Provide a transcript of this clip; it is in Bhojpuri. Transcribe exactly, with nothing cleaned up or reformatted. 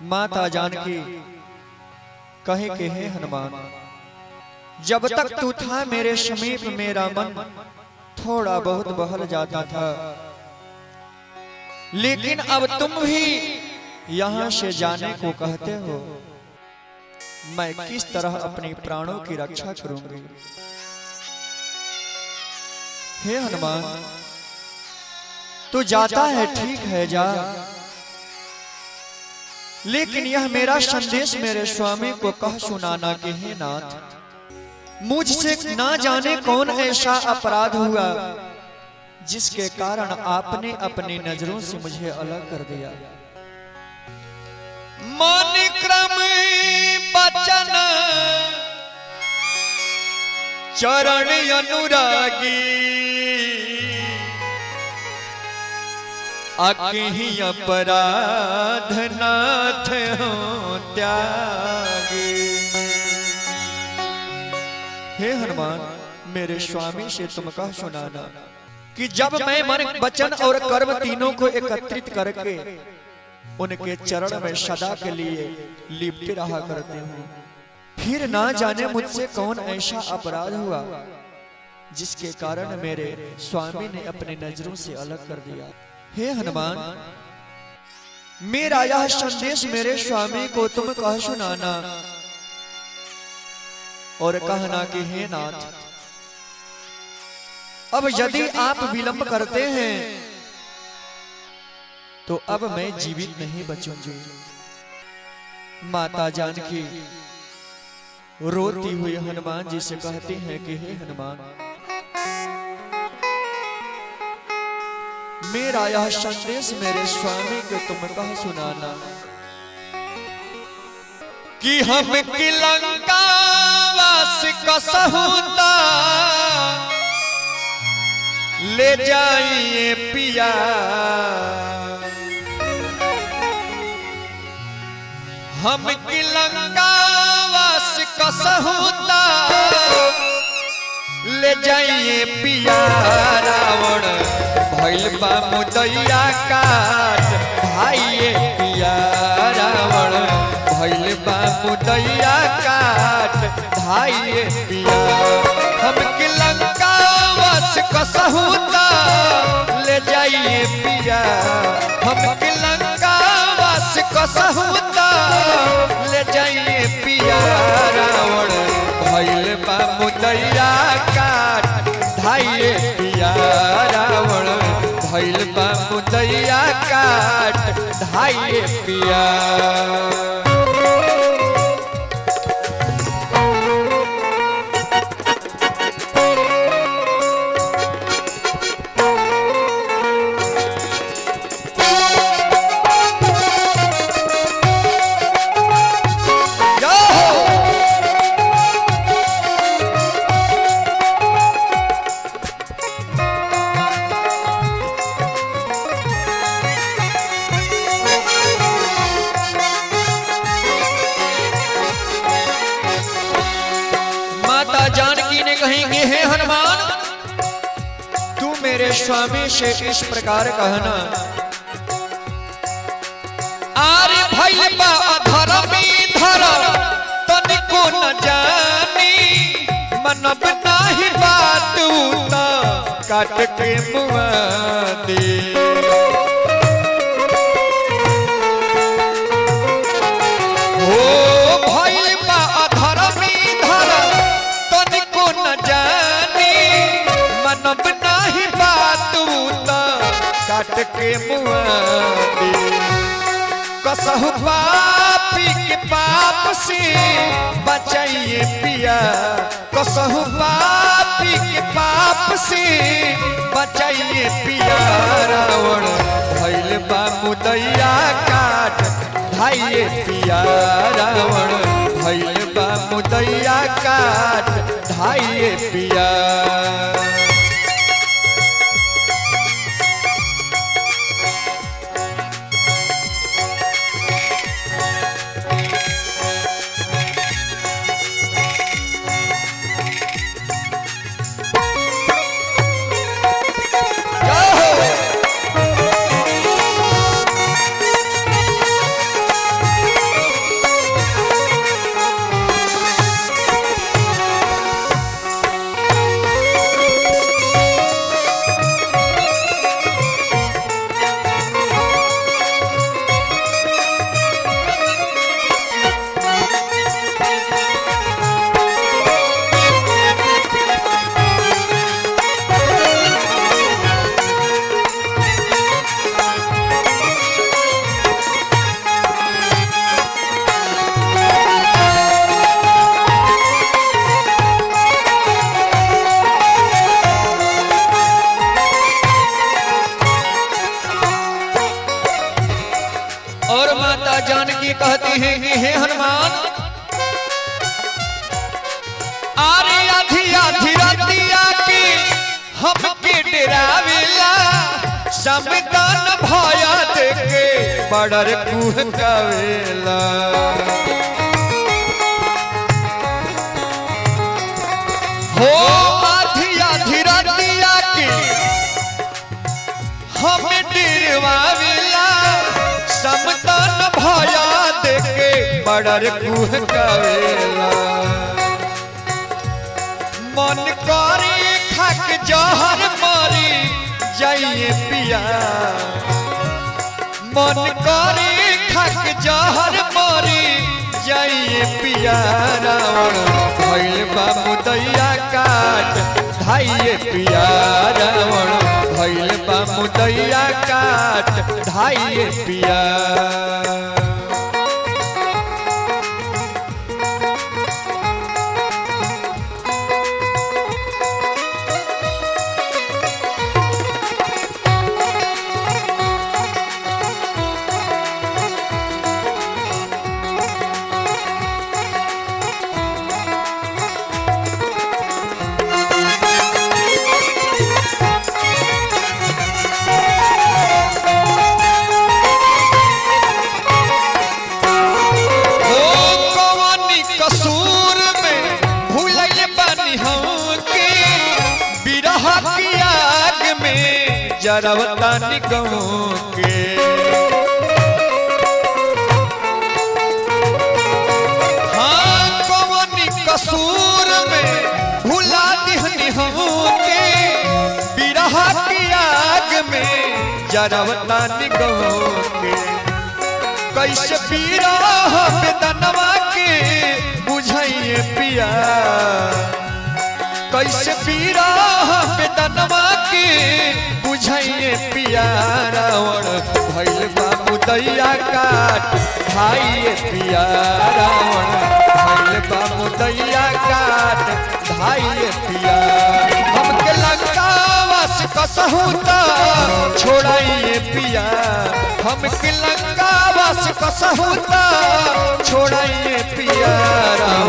माता जानकी कहे के हे हनुमान, जब तक तू था मेरे समीप मेरा मन थोड़ा बहुत बहल जाता था, लेकिन अब तुम भी यहां से जाने को कहते हो, मैं किस तरह अपने प्राणों की रक्षा करूंगी। हे हनुमान, तू जाता है ठीक है जा, लेकिन यह मेरा संदेश मेरे स्वामी को कह सुनाना कि हे नाथ, मुझसे ना जाने कौन ऐसा अपराध हुआ जिसके कारण आपने अपनी नजरों से मुझे अलग कर दिया। मन क्रम बचन चरण अनुरागी, अकहि अपराध नाथ हो त्यागी। हे हनुमान, मेरे स्वामी से तुम कह सुनाना कि जब मैं मन वचन और कर्म तीनों को एकत्रित करके उनके चरण में सदा के लिए लिपटे रहा करते हूँ, फिर ना जाने मुझसे कौन ऐसा अपराध हुआ जिसके कारण मेरे स्वामी ने अपनी नजरों से अलग कर दिया। हे हनुमान, मेरा यह संदेश मेरे स्वामी को तुम कह सुनाना और कहना कि हे नाथ, अब यदि आप विलंब करते हैं तो अब मैं जीवित नहीं बचूंगी। माता जानकी रोती हुई हनुमान जी से कहती हैं कि हे हनुमान, मेरा यह संदेश मेरे स्वामी को तुम कह सुनाना कि हम की लंका वास कसहुता ले जाइए पिया, हम की लंका वास कसहुता ले जाइए पिया, रावण भइल बा मुदैया काट भाइये पिया, रावण भइल बा मुदैया काट भाइये पिया। हम की लंका वास कसहुता ले जाइए पिया, हम की लंका वास कसहुता ले जाइए पिया, रावण भइल बा मुदैया काट धाइये पिया, रावण भइल बा मुदैया काट धाइये पिया। जानकी ने कहेंगे हे हनुमान, तू मेरे स्वामी से इस प्रकार कहना, आरे भइल बा अधर्मी धर्म तनिको न जानी, मनब नाही बात उता काट के मुआ दे। काट के मुआदी कसहु पापी के पाप से बचाइए पिया, कसहु पापी के पाप से बचाइए पिया, रावण भइल बा मुदैया काट धाइये पिया, रावण भइल बा मुदैया काट धाइये पिया। Oh जी कहती हैं कि हे हनुमान आरे आधी आधी रातिया की हमके डरावेला समदान भया देके बड़र कुह कावेला हो आधी आधी रातिया की हम डरवावेला समदान भया देके बड़र कुह कावेला मन करे खाक जहर मारी जाइए पिया मन करे खाक जहर मारी जाइए पिया रावण भइल बा मुदैया काट धाइए पिया रावण भइल बा मुदैया काट धाइए पिया जरवता निगमों के हाँ कौन कसूर में भुला दिहनी के बिरह की आग में जरवता निगमों के कैसे बिरह बेदनवा के बुझाइए पिया कैसे बिरह बेदनवा के बुझाइए पिया रावण भइल बा मुदैया काट धाइए पिया रावण भइल बा मुदैया काट धाइए पिया हमके लंकावास कसहूता छोड़ाइए पिया हमके लंकावास कसहूता छोड़ाइए पिया।